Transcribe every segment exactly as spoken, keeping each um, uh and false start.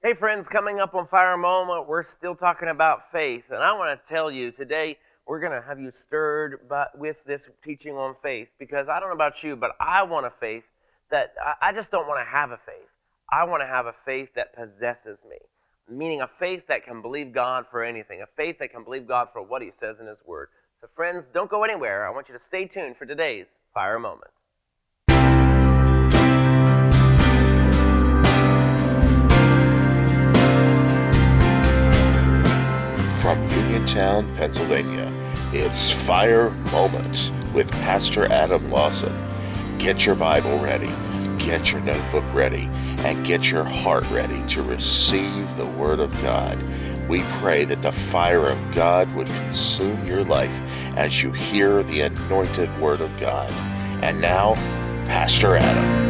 Hey friends, coming up on Fire Moment, we're still talking about faith. And I want to tell you today, we're going to have you stirred by, with this teaching on faith. Because I don't know about you, but I want a faith that, I, I just don't want to have a faith. I want to have a faith that possesses me. Meaning a faith that can believe God for anything. A faith that can believe God for what He says in His Word. So friends, don't go anywhere. I want you to stay tuned for today's Fire Moment. From Uniontown, Pennsylvania, it's Fire Moments with Pastor Adam Lawson. Get your Bible ready, get your notebook ready, and get your heart ready to receive the Word of God. We pray that the fire of God would consume your life as you hear the anointed Word of God. And now, Pastor Adam.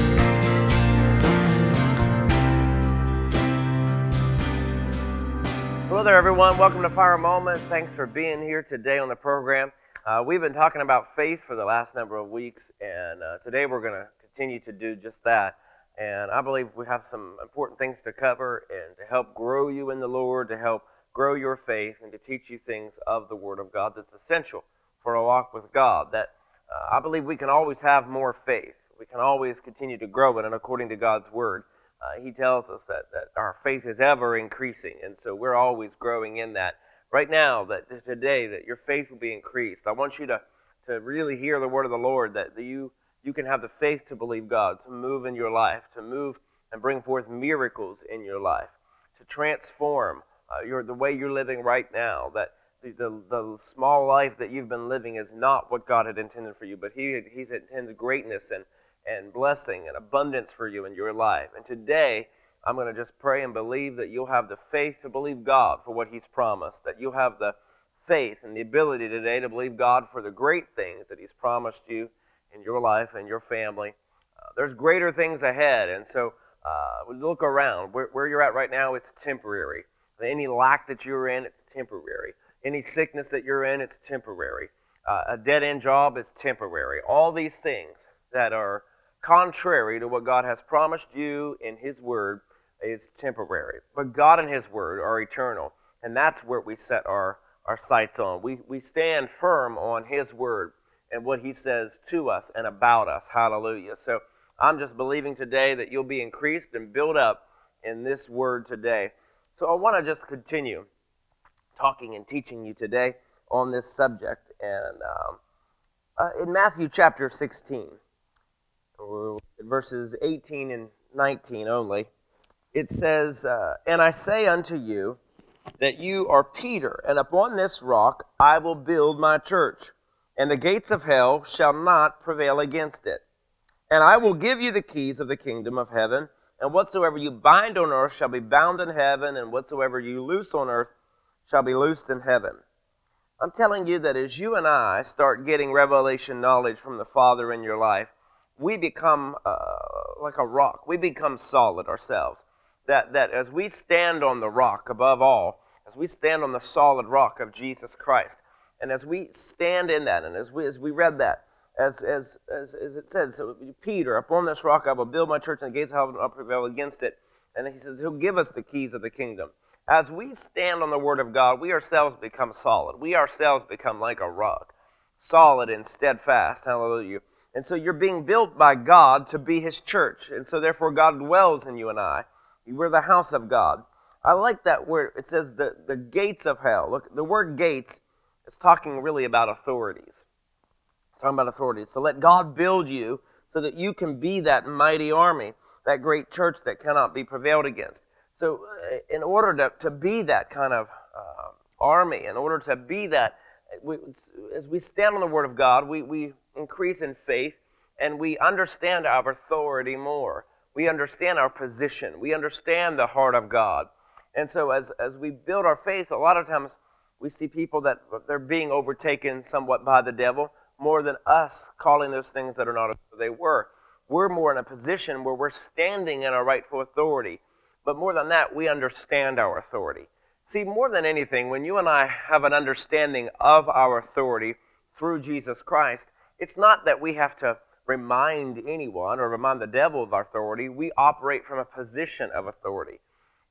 Hello there, everyone. Welcome to Fire Moment. Thanks for being here today on the program. Uh, we've been talking about faith for the last number of weeks, and uh, today we're going to continue to do just that. And I believe we have some important things to cover and to help grow you in the Lord, to help grow your faith, and to teach you things of the Word of God that's essential for a walk with God. That uh, I believe we can always have more faith. We can always continue to grow in it according to God's Word. Uh, he tells us that, that our faith is ever increasing, and so we're always growing in that. Right now, that today, that your faith will be increased. I want you to, to really hear the word of the Lord, that you, you can have the faith to believe God, to move in your life, to move and bring forth miracles in your life, to transform uh, your, the way you're living right now, that the, the, the small life that you've been living is not what God had intended for you, but He, he intends greatness and and blessing and abundance for you in your life. And today, I'm going to just pray and believe that you'll have the faith to believe God for what He's promised, that you'll have the faith and the ability today to believe God for the great things that He's promised you in your life and your family. Uh, there's greater things ahead, and so uh, look around. Where, where you're at right now, it's temporary. Any lack that you're in, it's temporary. Any sickness that you're in, it's temporary. Uh, a dead-end job is temporary. All these things that are contrary to what God has promised you in His Word is temporary. But God and His Word are eternal. And that's where we set our, our sights on. We, we stand firm on His Word and what He says to us and about us. Hallelujah. So I'm just believing today that you'll be increased and built up in this Word today. So I want to just continue talking and teaching you today on this subject. And um, uh, in Matthew chapter sixteen, verses eighteen and nineteen only, it says, uh, And I say unto you that you are Peter, and upon this rock I will build my church, and the gates of hell shall not prevail against it. And I will give you the keys of the kingdom of heaven, and whatsoever you bind on earth shall be bound in heaven, and whatsoever you loose on earth shall be loosed in heaven. I'm telling you that as you and I start getting revelation knowledge from the Father in your life, we become uh, like a rock. We become solid ourselves. That, that as we stand on the rock above all, as we stand on the solid rock of Jesus Christ, and as we stand in that, and as we as we read that, as as as, as it says, so Peter, upon this rock I will build my church, and the gates of hell will not prevail against it. And he says He'll give us the keys of the kingdom. As we stand on the Word of God, we ourselves become solid. We ourselves become like a rock, solid and steadfast. Hallelujah. And so you're being built by God to be His church. And so therefore God dwells in you and I. We're the house of God. I like that word. It says the, the gates of hell. Look, the word gates is talking really about authorities. It's talking about authorities. So let God build you so that you can be that mighty army, that great church that cannot be prevailed against. So uh, in order to, to be that kind of uh, army, in order to be that, we, as we stand on the Word of God, we, we increase in faith, and we understand our authority more. We understand our position. We understand the heart of God. And so as, as we build our faith, a lot of times we see people that they're being overtaken somewhat by the devil, more than us calling those things that are not as they were. We're more in a position where we're standing in our rightful authority. But more than that, we understand our authority. See, more than anything, when you and I have an understanding of our authority through Jesus Christ, it's not that we have to remind anyone or remind the devil of our authority. We operate from a position of authority.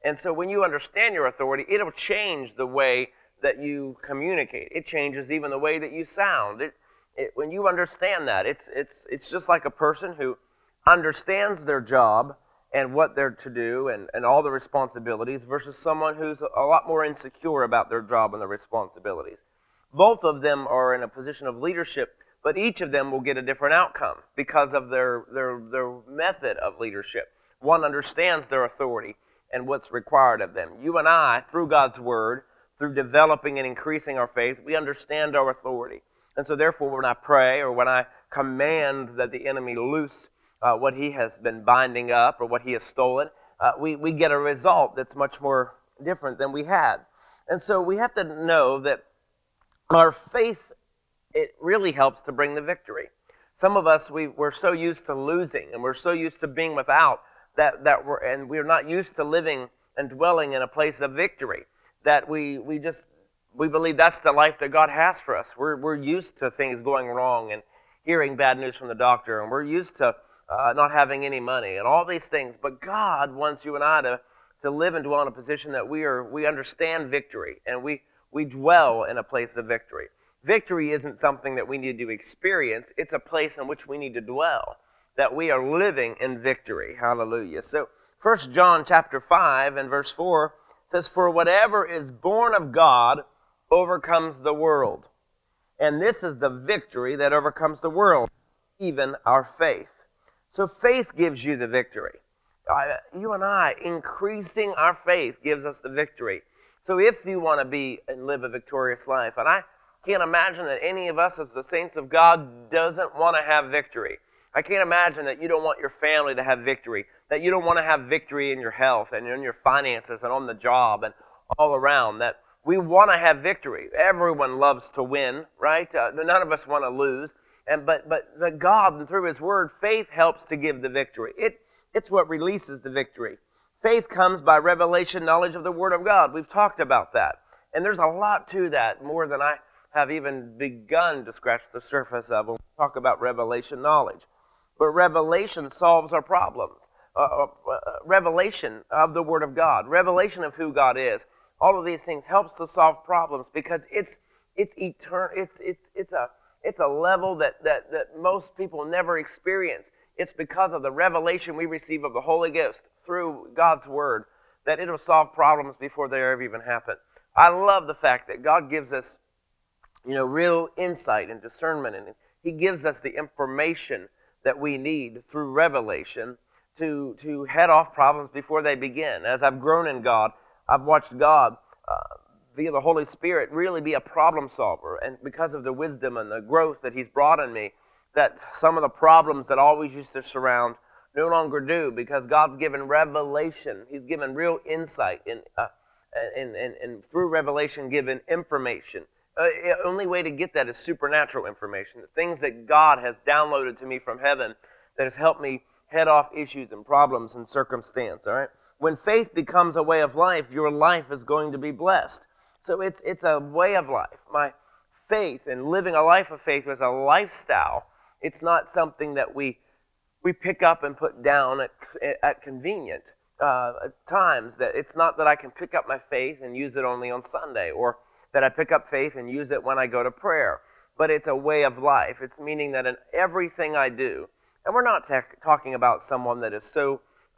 And so when you understand your authority, it'll change the way that you communicate. It changes even the way that you sound. It, it, when you understand that, it's, it's, it's just like a person who understands their job and what they're to do and, and all the responsibilities versus someone who's a lot more insecure about their job and their responsibilities. Both of them are in a position of leadership, but each of them will get a different outcome because of their, their, their method of leadership. One understands their authority and what's required of them. You and I, through God's Word, through developing and increasing our faith, we understand our authority. And so therefore, when I pray or when I command that the enemy loose uh, what he has been binding up or what he has stolen, uh, we, we get a result that's much more different than we had. And so we have to know that our faith, it really helps to bring the victory. Some of us, we, we're so used to losing and we're so used to being without that, that we're, and we're not used to living and dwelling in a place of victory. That we, we just, we believe that's the life that God has for us. We're, we're used to things going wrong and hearing bad news from the doctor, and we're used to uh, not having any money and all these things. But God wants you and I to, to live and dwell in a position that we are, we understand victory, and we, we dwell in a place of victory. Victory isn't something that we need to experience. It's a place in which we need to dwell, that we are living in victory. Hallelujah. So First John chapter five and verse four says, "For whatever is born of God overcomes the world. And this is the victory that overcomes the world, even our faith." So faith gives you the victory. Uh, you and I, increasing our faith gives us the victory. So if you want to be and live a victorious life, and I can't imagine that any of us as the saints of God doesn't want to have victory. I can't imagine that you don't want your family to have victory, that you don't want to have victory in your health and in your finances and on the job and all around, that we want to have victory. Everyone loves to win, right? Uh, none of us want to lose. And but but the God, and through His Word, faith helps to give the victory. It It's what releases the victory. Faith comes by revelation, knowledge of the Word of God. We've talked about that. And there's a lot to that, more than I have even begun to scratch the surface of when we talk about revelation knowledge. But revelation solves our problems. Uh, uh, revelation of the Word of God, revelation of who God is, all of these things helps to solve problems because it's it's eternal. It's it's it's a it's a level that that that most people never experience. It's because of the revelation we receive of the Holy Ghost through God's Word that it'll solve problems before they ever even happen. I love the fact that God gives us, you know, real insight and discernment, and He gives us the information that we need through revelation to to head off problems before they begin. As I've grown in God, I've watched God uh, via the Holy Spirit really be a problem solver, and because of the wisdom and the growth that He's brought in me, that some of the problems that always used to surround no longer do, because God's given revelation. He's given real insight, in, uh, and, and, and through revelation given information. Uh, the only way to get that is supernatural information, the things that God has downloaded to me from heaven that has helped me head off issues and problems and circumstance, all right? When faith becomes a way of life, your life is going to be blessed. So it's it's a way of life. My faith and living a life of faith is a lifestyle. It's not something that we we pick up and put down at, at convenient uh, times. That it's not that I can pick up my faith and use it only on Sunday, or that I pick up faith and use it when I go to prayer. But it's a way of life. It's meaning that in everything I do, and we're not ta- talking about someone that is so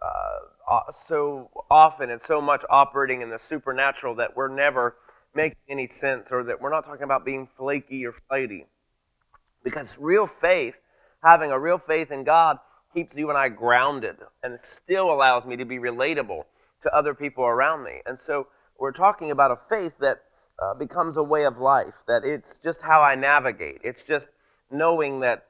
uh, so often and so much operating in the supernatural that we're never making any sense, or that we're not talking about being flaky or flighty. Because real faith, having a real faith in God, keeps you and I grounded, and it still allows me to be relatable to other people around me. And so we're talking about a faith that uh, becomes a way of life, that it's just how I navigate. It's just knowing that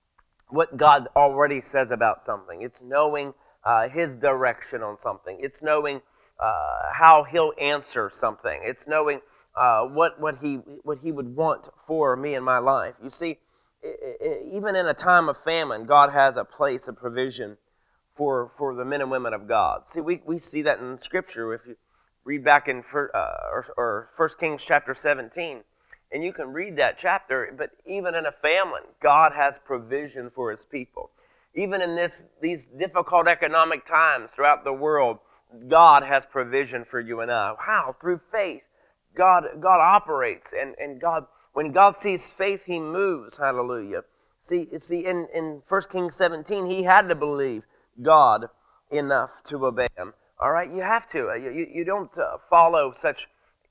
what God already says about something. It's knowing uh, His direction on something. It's knowing uh, how He'll answer something. It's knowing uh, what what He what He would want for me in my life. You see, it, it, even in a time of famine, God has a place of provision for for the men and women of God. See, we, we see that in Scripture. If you read back in for, uh, or, or First Kings chapter seventeen, and you can read that chapter, but even in a famine, God has provision for His people. Even in this these difficult economic times throughout the world, God has provision for you and I. How? Through faith. God, God operates, and, and God, when God sees faith, He moves. Hallelujah. See, see, in, in First Kings seventeen, he had to believe God enough to obey Him. All right, you have to. You, you, you don't uh, follow such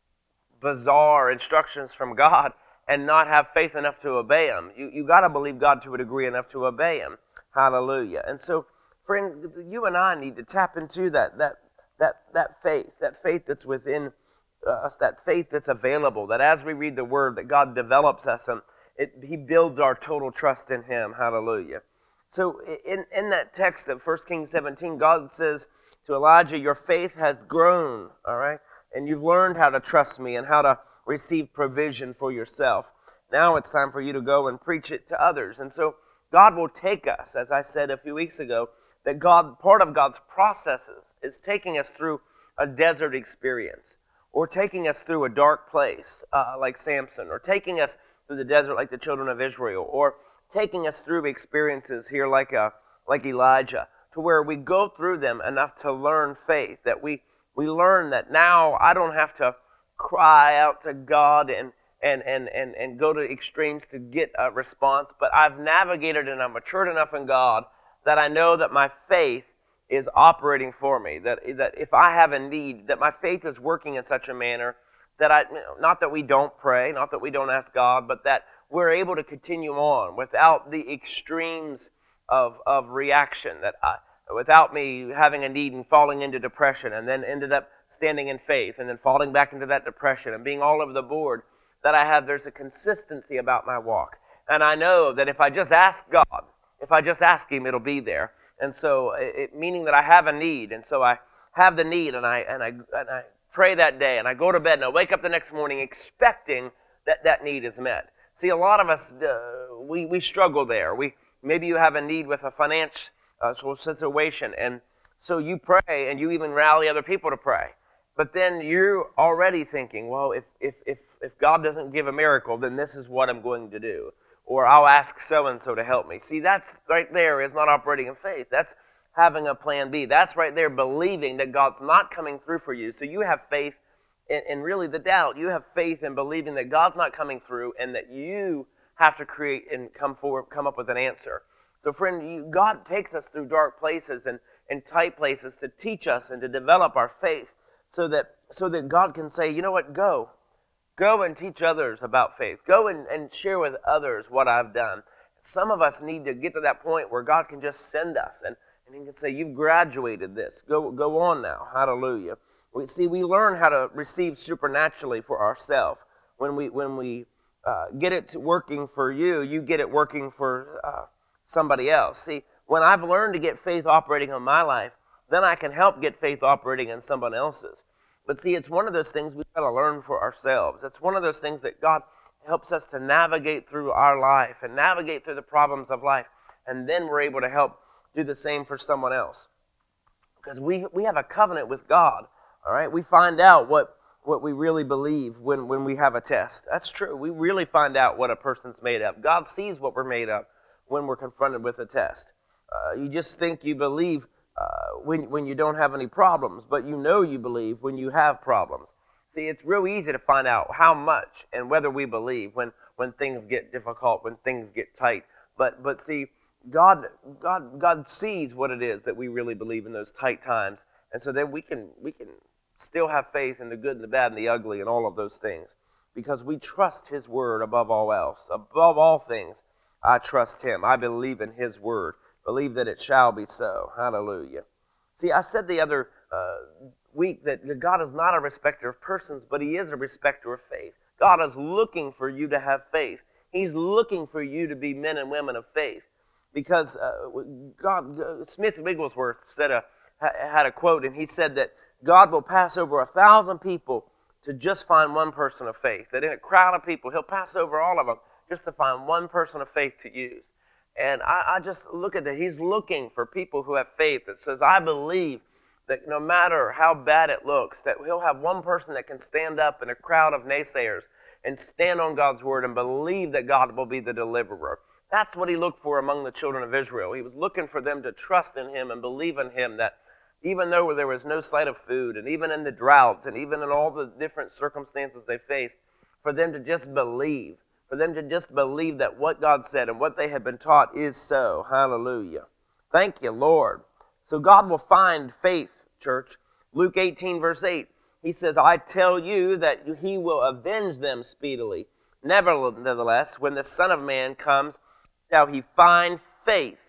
bizarre instructions from God and not have faith enough to obey Him. You you got to believe God to a degree enough to obey Him. Hallelujah. And so, friend, you and I need to tap into that that that that faith, that faith that's within us, that faith that's available. That as we read the Word, that God develops us and it, He builds our total trust in Him. Hallelujah. So, in in that text of First Kings seventeen, God says to Elijah, "Your faith has grown." All right. And you've learned how to trust me and how to receive provision for yourself. Now it's time for you to go and preach it to others. And so God will take us, as I said a few weeks ago, that God, part of God's processes is taking us through a desert experience, or taking us through a dark place uh, like Samson, or taking us through the desert like the children of Israel, or taking us through experiences here like, a, like Elijah, to where we go through them enough to learn faith, that we We learn that now I don't have to cry out to God and, and, and, and, and go to extremes to get a response, but I've navigated and I'm matured enough in God that I know that my faith is operating for me, that, that if I have a need, that my faith is working in such a manner that I, not that we don't pray, not that we don't ask God, but that we're able to continue on without the extremes of, of reaction, that I, without me having a need and falling into depression and then ended up standing in faith and then falling back into that depression and being all over the board, that I have, there's a consistency about my walk. And I know that if I just ask God, if I just ask Him, it'll be there. And so, it, meaning that I have a need, and so I have the need, and I and I and I pray that day, and I go to bed, and I wake up the next morning expecting that that need is met. See, a lot of us, uh, we, we struggle there. We Maybe you have a need with a finance Uh, situation, and so you pray and you even rally other people to pray, but then you're already thinking, well, if if if if God doesn't give a miracle, then this is what I'm going to do, or I'll ask so and so to help me. See, that's right there is not operating in faith. That's having a plan B. That's right there believing that God's not coming through for you. So you have faith in, in really the doubt. You have faith in believing that God's not coming through, and that you have to create and come forward, come up with an answer. So friend, you, God takes us through dark places and, and tight places to teach us and to develop our faith so that so that God can say, you know what, go. Go and teach others about faith. Go and, and share with others what I've done. Some of us need to get to that point where God can just send us and, and He can say, you've graduated this. Go, go on now. Hallelujah. We see we learn how to receive supernaturally for ourselves. When we when we uh, get it working for you, you get it working for uh, somebody else. See, when I've learned to get faith operating in my life, then I can help get faith operating in someone else's. But see, it's one of those things we've got to learn for ourselves. It's one of those things that God helps us to navigate through our life and navigate through the problems of life, and then we're able to help do the same for someone else. Because we we have a covenant with God, all right? We find out what, what we really believe when, when we have a test. That's true. We really find out what a person's made of. God sees what we're made of when we're confronted with a test. Uh, you just think you believe uh, when, when you don't have any problems, but you know you believe when you have problems. See, it's real easy to find out how much and whether we believe when, when things get difficult, when things get tight. But but see, God God God sees what it is that we really believe in those tight times, and so then we can we can still have faith in the good and the bad and the ugly and all of those things, because we trust His word above all else, above all things. I trust Him. I believe in His word. Believe that it shall be so. Hallelujah. See, I said the other uh, week that God is not a respecter of persons, but He is a respecter of faith. God is looking for you to have faith. He's looking for you to be men and women of faith. Because uh, God, uh, Smith Wigglesworth said a, had a quote, and he said that God will pass over a thousand people to just find one person of faith. That in a crowd of people, He'll pass over all of them just to find one person of faith to use. And I, I just look at that. He's looking for people who have faith that says, I believe that no matter how bad it looks, that He'll have one person that can stand up in a crowd of naysayers and stand on God's word and believe that God will be the deliverer. That's what He looked for among the children of Israel. He was looking for them to trust in Him and believe in Him, that even though there was no sight of food, and even in the droughts, and even in all the different circumstances they faced, for them to just believe, for them to just believe that what God said and what they had been taught is so. Hallelujah. Thank you, Lord. So God will find faith, church. Luke eighteen, verse eight, he says, I tell you that he will avenge them speedily. Nevertheless, when the Son of Man comes, shall he find faith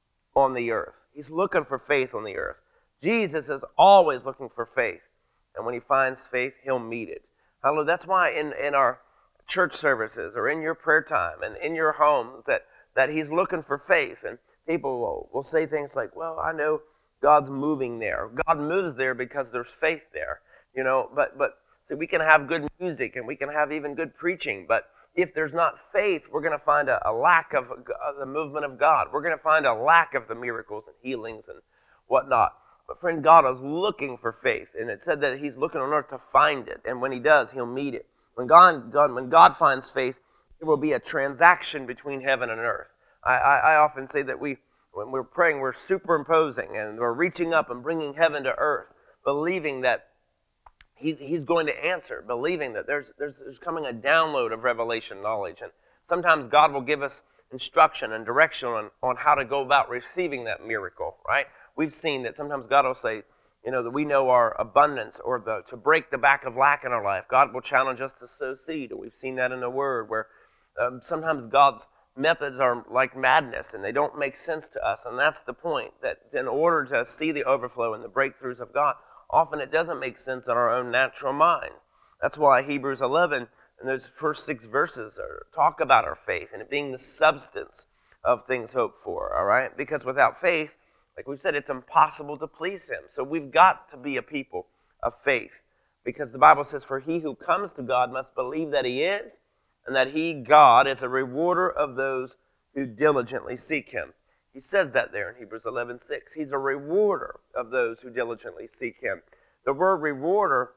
on the earth. He's looking for faith on the earth. Jesus is always looking for faith. And when he finds faith, he'll meet it. Hallelujah. That's why in, in our church services or in your prayer time and in your homes that, that he's looking for faith. And people will, will say things like, well, I know God's moving there. God moves there because there's faith there. You know, but, but so we can have good music and we can have even good preaching, but if there's not faith, we're going to find a, a lack of, of the movement of God. We're going to find a lack of the miracles and healings and whatnot. But friend, God is looking for faith, and it said that he's looking on earth to find it, and when he does, he'll meet it. When God, God, when God finds faith, there will be a transaction between heaven and earth. I, I, I often say that we, when we're praying, we're superimposing, and we're reaching up and bringing heaven to earth, believing that He's, he's going to answer, believing that there's, there's, there's coming a download of revelation knowledge. And sometimes God will give us instruction and direction on, on how to go about receiving that miracle, right? We've seen that sometimes God will say, you know, that we know our abundance or the, to break the back of lack in our life. God will challenge us to sow seed. And we've seen that in the Word where um, sometimes God's methods are like madness and they don't make sense to us. And that's the point, that in order to see the overflow and the breakthroughs of God, often it doesn't make sense in our own natural mind. That's why Hebrews eleven and those first six verses are, talk about our faith and it being the substance of things hoped for, all right? Because without faith, like we've said, it's impossible to please him. So we've got to be a people of faith because the Bible says, for he who comes to God must believe that he is and that he, God, is a rewarder of those who diligently seek him. He says that there in Hebrews eleven six. He's a rewarder of those who diligently seek him. The word rewarder,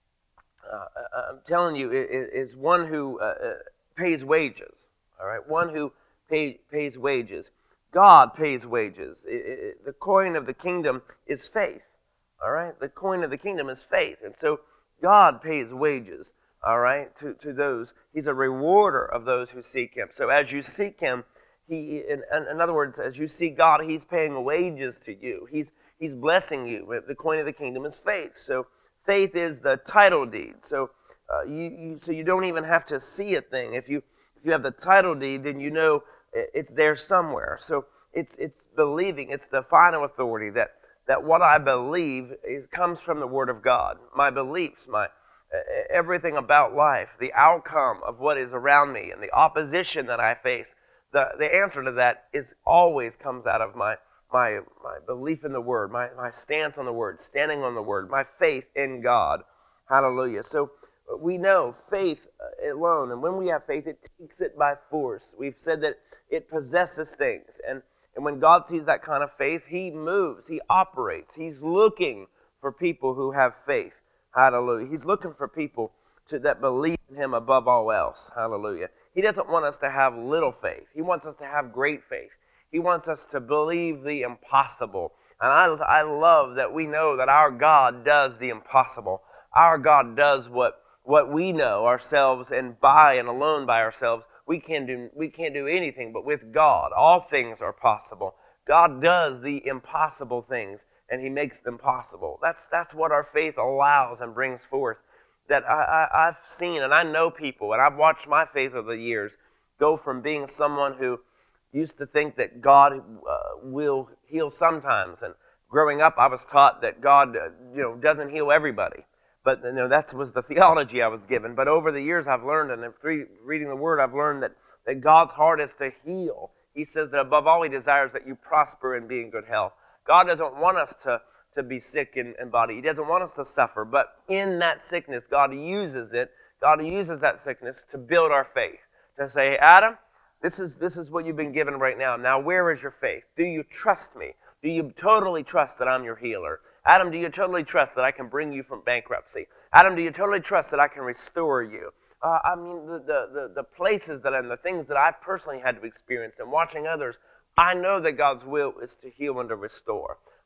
uh, I'm telling you, is one who uh, pays wages. All right, one who pay, pays wages. God pays wages. It, it, the coin of the kingdom is faith. All right, the coin of the kingdom is faith, and so God pays wages. All right, to to those. He's a rewarder of those who seek him. So as you seek him, He, in, in other words, as you see God, he's paying wages to you. He's he's blessing you. The coin of the kingdom is faith. So faith is the title deed. So uh, you, you so you don't even have to see a thing. If you if you have the title deed, then you know it's there somewhere. So it's it's believing. It's the final authority that that what I believe is comes from the Word of God. My beliefs, my everything about life, the outcome of what is around me, and the opposition that I face. The, the answer to that is always comes out of my my my belief in the Word, my, my stance on the Word, standing on the Word, my faith in God. Hallelujah. So we know faith alone, and when we have faith, it takes it by force. We've said that it possesses things. And, and when God sees that kind of faith, he moves, he operates. He's looking for people who have faith. Hallelujah. He's looking for people to, that believe in him above all else. Hallelujah. He doesn't want us to have little faith. He wants us to have great faith. He wants us to believe the impossible. And I, I love that we know that our God does the impossible. Our God does what, what we know ourselves, and by and alone by ourselves, we can't do, we can't do anything. But with God, all things are possible. God does the impossible things, and he makes them possible. That's, that's what our faith allows and brings forth. That I, I, I've seen, and I know people, and I've watched my faith over the years go from being someone who used to think that God uh, will heal sometimes. And growing up, I was taught that God, uh, you know, doesn't heal everybody. But you know, that was the theology I was given. But over the years, I've learned, and through reading the Word, I've learned that, that God's heart is to heal. He says that above all, he desires that you prosper and be in good health. God doesn't want us to to be sick in, in body. He doesn't want us to suffer, but in that sickness, God uses it. God uses that sickness to build our faith. To say, hey, Adam, this is this is what you've been given right now. Now, where is your faith? Do you trust me? Do you totally trust that I'm your healer? Adam, do you totally trust that I can bring you from bankruptcy? Adam, do you totally trust that I can restore you? Uh, I mean, the, the, the, the places that and the things that I personally had to experience and watching others, I know that God's will is to heal and to restore.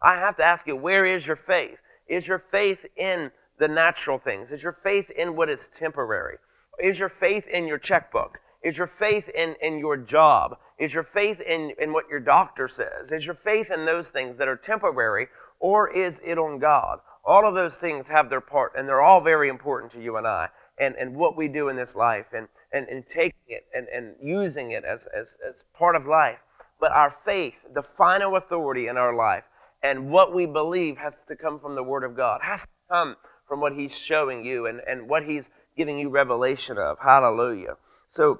I have to ask you, where is your faith? Is your faith in the natural things? Is your faith in what is temporary? Is your faith in your checkbook? Is your faith in, in your job? Is your faith in, in what your doctor says? Is your faith in those things that are temporary, or is it on God? All of those things have their part, and they're all very important to you and I, and, and what we do in this life, and, and, and taking it and, and using it as, as, as part of life. But our faith, the final authority in our life, and what we believe has to come from the Word of God, has to come from what He's showing you and, and what He's giving you revelation of. Hallelujah. So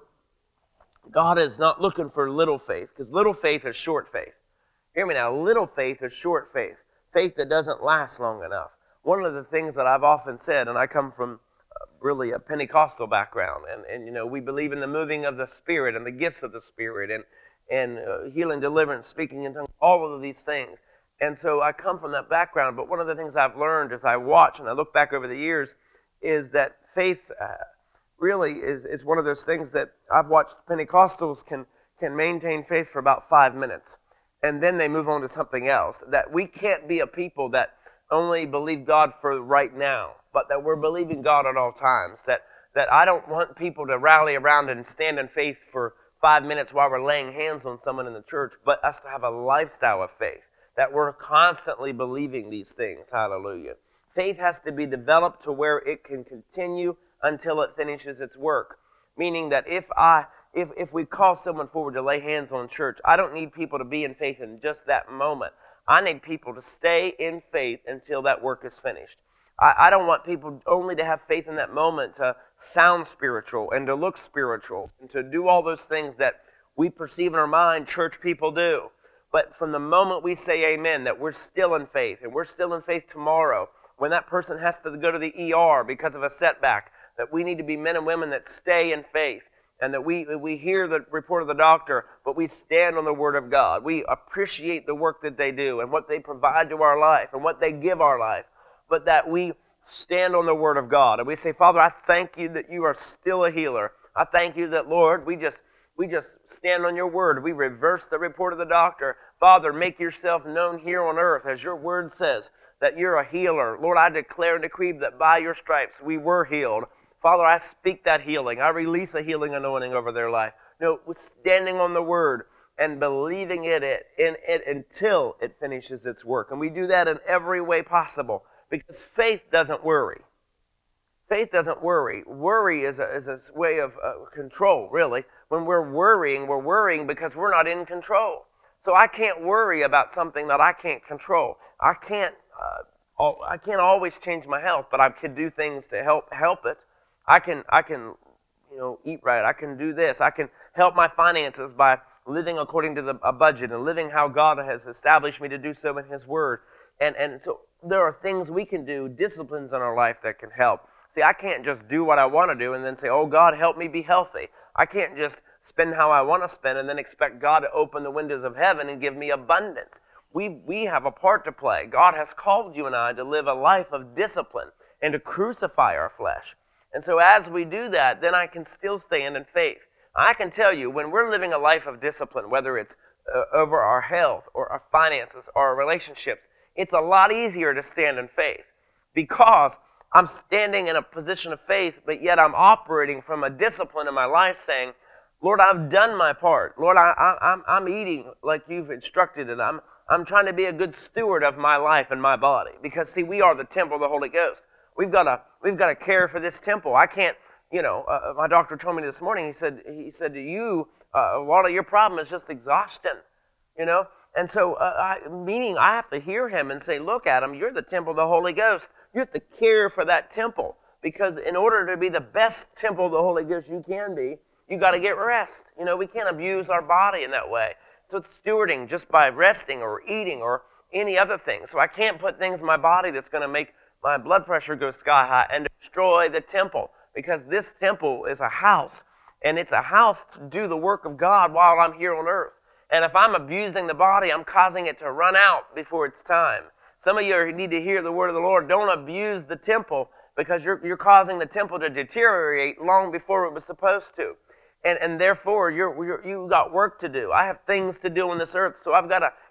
God is not looking for little faith, because little faith is short faith. Hear me now, little faith is short faith, faith that doesn't last long enough. One of the things that I've often said, and I come from uh, really a Pentecostal background, and, and you know, we believe in the moving of the Spirit and the gifts of the Spirit, and, and uh, healing, deliverance, speaking in tongues, all of these things. And so I come from that background, but one of the things I've learned as I watch and I look back over the years is that faith uh, really is, is one of those things that I've watched Pentecostals can, can maintain faith for about five minutes, and then they move on to something else. That we can't be a people that only believe God for right now, but that we're believing God at all times. That, that I don't want people to rally around and stand in faith for five minutes while we're laying hands on someone in the church, but us to have a lifestyle of faith. That we're constantly believing these things. Hallelujah. Faith has to be developed to where it can continue until it finishes its work. Meaning that if I, if, if we call someone forward to lay hands on church, I don't need people to be in faith in just that moment. I need people to stay in faith until that work is finished. I, I don't want people only to have faith in that moment to sound spiritual and to look spiritual and to do all those things that we perceive in our mind church people do. But from the moment we say amen, that we're still in faith, and we're still in faith tomorrow, when that person has to go to the E R because of a setback, that we need to be men and women that stay in faith, and that we, we hear the report of the doctor, but we stand on the Word of God. We appreciate the work that they do and what they provide to our life and what they give our life, but that we stand on the Word of God. And we say, Father, I thank you that you are still a healer. I thank you that, Lord, we just... We just stand on your word. We reverse the report of the doctor. Father, make yourself known here on earth as your word says that you're a healer. Lord, I declare and decree that by your stripes we were healed. Father, I speak that healing. I release a healing anointing over their life. No, standing on the word and believing in it, in it until it finishes its work. And we do that in every way possible because faith doesn't worry. Faith doesn't worry. Worry is a, is a way of uh, control, really. When we're worrying, we're worrying because we're not in control. So I can't worry about something that I can't control. I can't uh, I can't always change my health, but I can do things to help help it. I can I can you know eat right. I can do this. I can help my finances by living according to the, a budget and living how God has established me to do so in His Word. And and so there are things we can do, disciplines in our life that can help. See, I can't just do what I want to do and then say, oh, God, help me be healthy. I can't just spend how I want to spend and then expect God to open the windows of heaven and give me abundance. We, we have a part to play. God has called you and I to live a life of discipline and to crucify our flesh. And so as we do that, then I can still stand in faith. I can tell you, when we're living a life of discipline, whether it's uh, over our health or our finances or our relationships, it's a lot easier to stand in faith because I'm standing in a position of faith, but yet I'm operating from a discipline in my life saying, Lord, I've done my part. Lord, I, I, I'm, I'm eating like you've instructed, and I'm, I'm trying to be a good steward of my life and my body. Because, see, we are the temple of the Holy Ghost. We've got to, we've got to care for this temple. I can't, you know, uh, my doctor told me this morning, he said, he said to you, uh, a lot of your problem is just exhaustion, you know. And so, uh, I, meaning I have to hear him and say, look, Adam, you're the temple of the Holy Ghost. You have to care for that temple because in order to be the best temple of the Holy Ghost you can be, you got to get rest. You know, we can't abuse our body in that way. So it's stewarding just by resting or eating or any other thing. So I can't put things in my body that's going to make my blood pressure go sky high and destroy the temple because this temple is a house and it's a house to do the work of God while I'm here on earth. And if I'm abusing the body, I'm causing it to run out before it's time. Some of you need to hear the word of the Lord. Don't abuse the temple because you're, you're causing the temple to deteriorate long before it was supposed to. And, and therefore, you're, you're, you've got work to do. I have things to do on this earth, so I've got to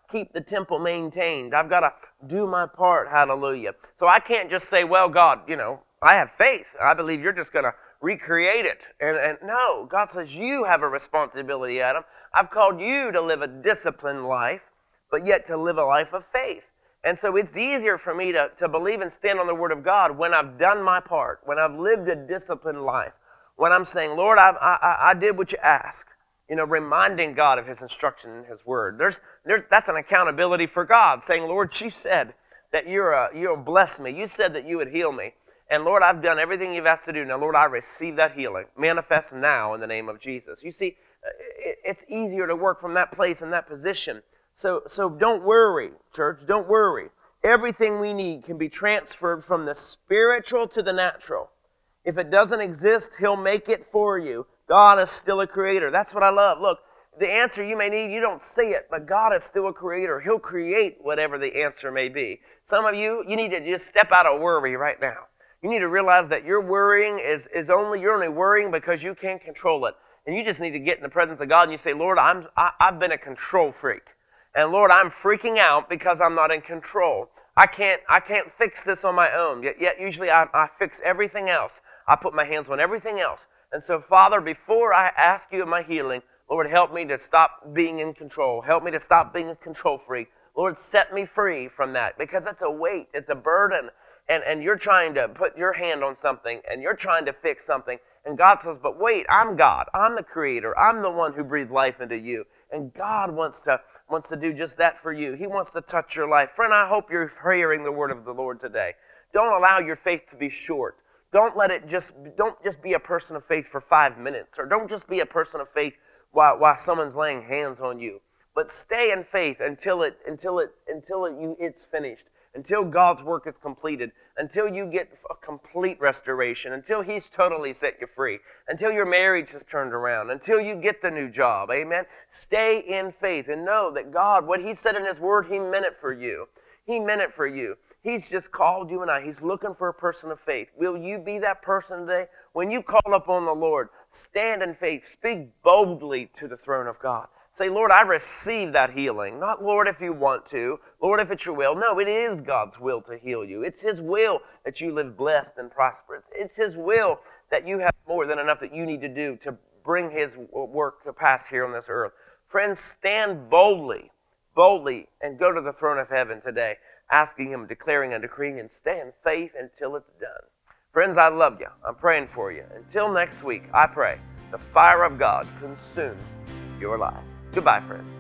keep the temple maintained. I've got to do my part, hallelujah. So I can't just say, well, God, you know, I have faith. I believe you're just going to recreate it. And, and no, God says you have a responsibility, Adam. I've called you to live a disciplined life, but yet to live a life of faith. And so it's easier for me to, to believe and stand on the Word of God when I've done my part, when I've lived a disciplined life, when I'm saying, Lord, I, I, I did what you asked. You know, reminding God of His instruction in His Word. There's, there's, that's an accountability for God, saying, Lord, you said that you're a, you'll bless me. You said that you would heal me. And Lord, I've done everything you've asked to do. Now, Lord, I receive that healing. Manifest now in the name of Jesus. You see, it, it's easier to work from that place and that position. So, so don't worry, church. Don't worry. Everything we need can be transferred from the spiritual to the natural. If it doesn't exist, He'll make it for you. God is still a creator. That's what I love. Look, the answer you may need, you don't see it, but God is still a creator. He'll create whatever the answer may be. Some of you, you need to just step out of worry right now. You need to realize that your worrying is, is only, you're only worrying because you can't control it. And you just need to get in the presence of God and you say, Lord, I'm, I, I've been a control freak. And Lord, I'm freaking out because I'm not in control. I can't, I can't fix this on my own. Yet, yet usually I, I fix everything else. I put my hands on everything else. And so, Father, before I ask you of my healing, Lord, help me to stop being in control. Help me to stop being a control freak. Lord, set me free from that because it's a weight. It's a burden. And, and you're trying to put your hand on something and you're trying to fix something. And God says, but wait, I'm God. I'm the creator. I'm the one who breathed life into you. And God wants to, wants to do just that for you. He wants to touch your life. Friend, I hope you're hearing the word of the Lord today. Don't allow your faith to be short. Don't let it just, don't just be a person of faith for five minutes. Or don't just be a person of faith while, while someone's laying hands on you. But stay in faith until it, until it, until it, you, it's finished. Until God's work is completed, until you get a complete restoration, until He's totally set you free, until your marriage is turned around, until you get the new job, amen? Stay in faith and know that God, what He said in His Word, He meant it for you. He meant it for you. He's just called you and I. He's looking for a person of faith. Will you be that person today? When you call upon the Lord, stand in faith. Speak boldly to the throne of God. Say, Lord, I receive that healing. Not, Lord, if you want to. Lord, if it's your will. No, it is God's will to heal you. It's His will that you live blessed and prosperous. It's His will that you have more than enough that you need to do to bring His work to pass here on this earth. Friends, stand boldly, boldly, and go to the throne of heaven today, asking Him, declaring and decreeing, and stay in faith until it's done. Friends, I love you. I'm praying for you. Until next week, I pray the fire of God consumes your life. Goodbye, friends.